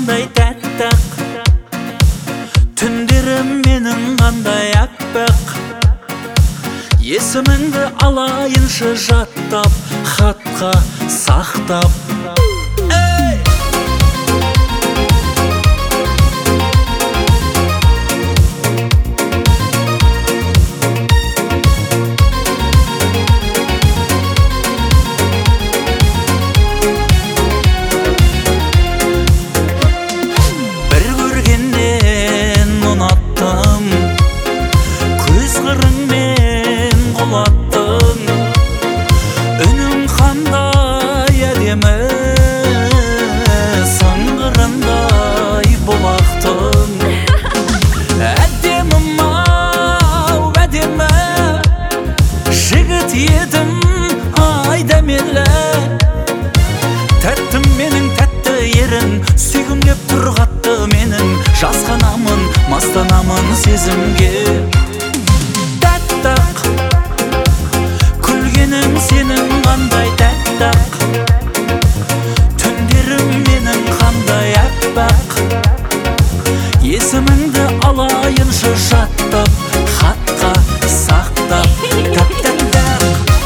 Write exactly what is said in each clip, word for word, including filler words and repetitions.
қандай тәтті-ақ, түндерім менің қандай аппақ. Есіміңді алайыншы жаттап, хатқа сақтап. Үнің қандай әдемі, сыңғырындай бұлақтың. Әдемім-ау, әдемі, жігіт едім, ай дәмелі. Тәттім менің тәтті ерін, сүйгімлеп тұрғатты менің. Жасқанамын, мастанамын сезімге. Тәтті-ақ, күлгенің сенің қандай тәтті-ақ, түндерім менің қандай аппақ. Есіміңді алайыншы жаттап, хатқа сақтап. Тәп-тәп-тәп.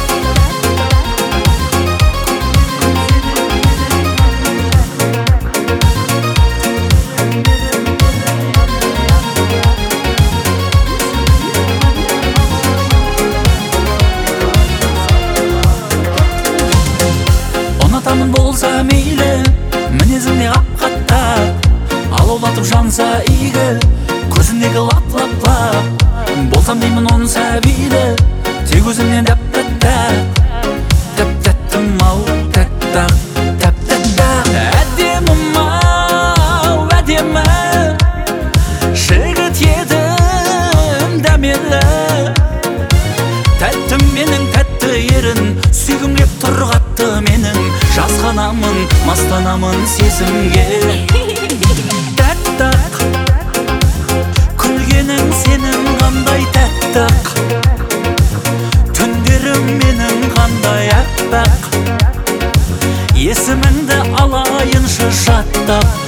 Ұнатамын болса мейлі, мінезіңде қап-қатта, алаулатып жанса игі, көзіндегі лап-лап-лап. Болсам деймін оның сәбилі, тек өзіңнен тәп-тәп-тәп. Тәп-тәттім-ау, тәтті-ақ, тәп-тәп-тәп. Әдемім-ау, әдемі, жігіт едім дәмелі. Тәттім менің тәтті ерін, сүйгімлеп тұрғатты менің. Жасқанамын, мастанамын сезімге. Тәтті-ақ, күлгенің сенің қандай тәтті-ақ, түндерім менің қандай аппақ. Есіміңді алайыншы жаттап,